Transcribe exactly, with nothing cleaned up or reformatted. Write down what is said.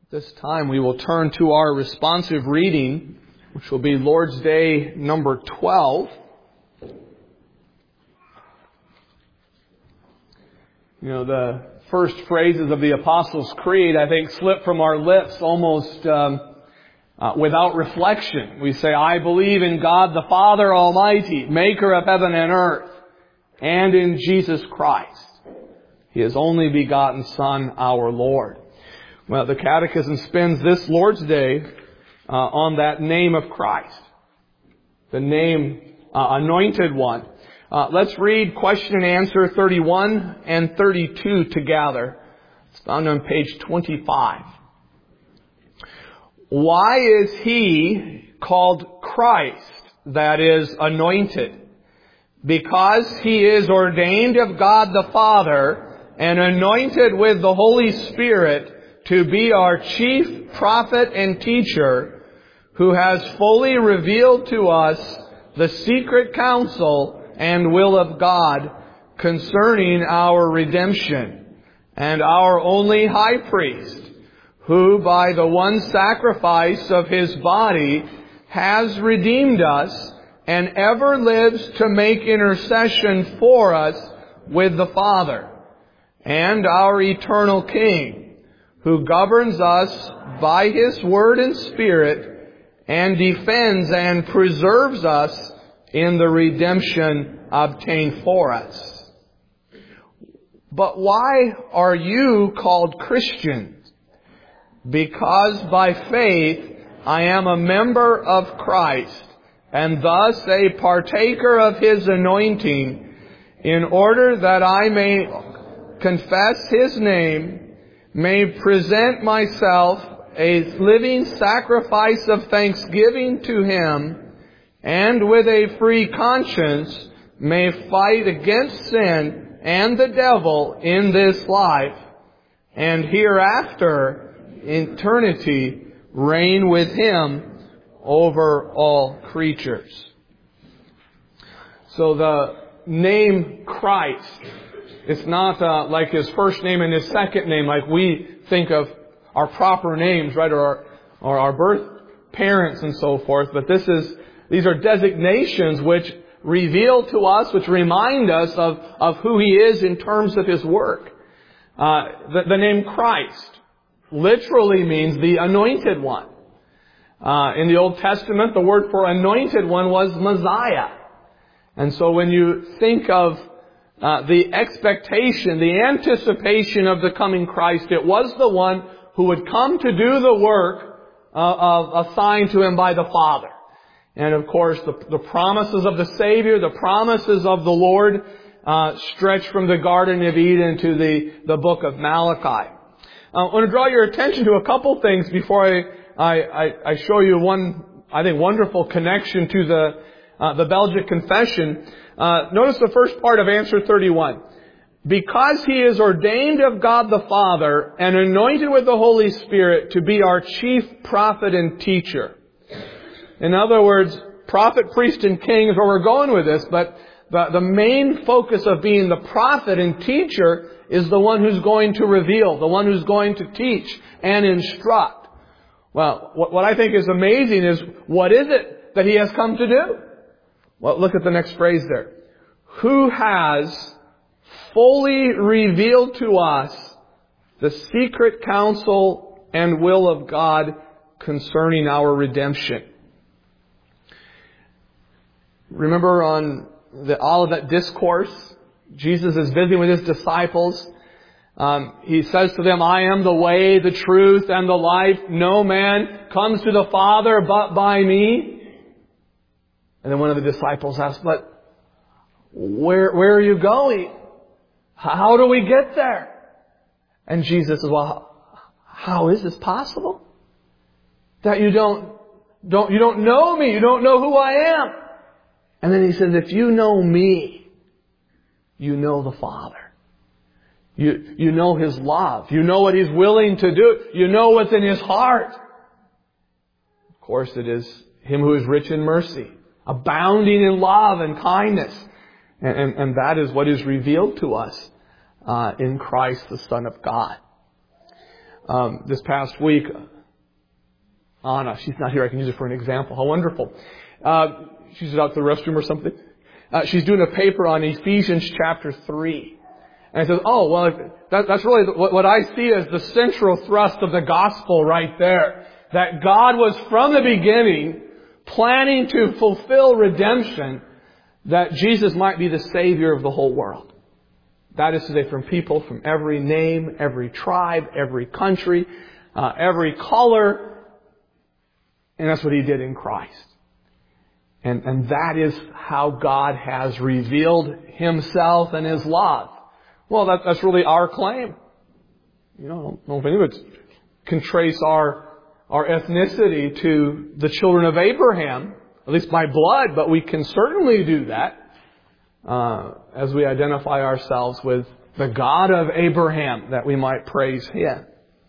This time we will turn to our responsive reading, which will be Lord's Day number twelve. You know, the first phrases of the Apostles' Creed, I think, slip from our lips almost um, uh, without reflection. We say, I believe in God the Father Almighty, maker of heaven and earth, and in Jesus Christ, His only begotten Son, our Lord. Well, the Catechism spends this Lord's Day uh, on that name of Christ, the name uh, Anointed One. Uh, let's read question and answer thirty-one and thirty-two together. It's found on page twenty-five. Why is He called Christ, that is, anointed? Because He is ordained of God the Father and anointed with the Holy Spirit to be our chief prophet and teacher, who has fully revealed to us the secret counsel and will of God concerning our redemption, and our only high priest, who by the one sacrifice of His body has redeemed us and ever lives to make intercession for us with the Father, and our eternal King, who governs us by His Word and Spirit and defends and preserves us in the redemption obtained for us. But why are you called Christians? Because by faith I am a member of Christ, and thus a partaker of His anointing, in order that I may confess His name, may present myself a living sacrifice of thanksgiving to Him, and with a free conscience may fight against sin and the devil in this life, and hereafter, in eternity, reign with Him over all creatures. So the name Christ, it's not uh, like His first name and His second name, like we think of our proper names, right, or our, or our birth parents and so forth. But this is these are designations which reveal to us, which remind us of, of who He is in terms of His work. Uh, the, the name Christ literally means the Anointed One. Uh, in the Old Testament, the word for Anointed One was Messiah. And so when you think of Uh, the expectation, the anticipation of the coming Christ, it was the one who would come to do the work uh, of, assigned to Him by the Father. And of course, the, the promises of the Savior, the promises of the Lord, uh, stretch from the Garden of Eden to the, the book of Malachi. Uh, I want to draw your attention to a couple things before I, I, I show you one, I think, wonderful connection to the, uh, the Belgic Confession. Uh, notice the first part of answer thirty-one. Because He is ordained of God the Father and anointed with the Holy Spirit to be our chief prophet and teacher. In other words, prophet, priest, and king is where we're going with this, but the, the main focus of being the prophet and teacher is the one who's going to reveal, the one who's going to teach and instruct. Well, what, what I think is amazing is, what is it that He has come to do? Well, look at the next phrase there. Who has fully revealed to us the secret counsel and will of God concerning our redemption. Remember on the Olivet Discourse, Jesus is visiting with His disciples. Um, he says to them, I am the way, the truth, and the life. No man comes to the Father but by me. And then one of the disciples asked, but where, where are you going? How do we get there? And Jesus says, well, how is this possible? That you don't, don't, you don't know me. You don't know who I am. And then He says, if you know me, you know the Father. You, you know His love. You know what He's willing to do. You know what's in His heart. Of course, it is Him who is rich in mercy, abounding in love and kindness. And, and, and that is what is revealed to us uh, in Christ, the Son of God. Um, this past week, Anna, she's not here. I can use it for an example. How wonderful. Uh, she's out to the restroom or something. Uh, she's doing a paper on Ephesians chapter three. And I said, oh, well, that, that's really what, what I see as the central thrust of the gospel right there. That God was from the beginning planning to fulfill redemption, that Jesus might be the Savior of the whole world. That is to say, from people from every name, every tribe, every country, uh, every color. And that's what He did in Christ. And, and that is how God has revealed Himself and His love. Well, that, that's really our claim. You know, I don't know if anyone can trace our, our ethnicity to the children of Abraham, at least by blood, but we can certainly do that. Uh, as we identify ourselves with the God of Abraham, that we might praise Him.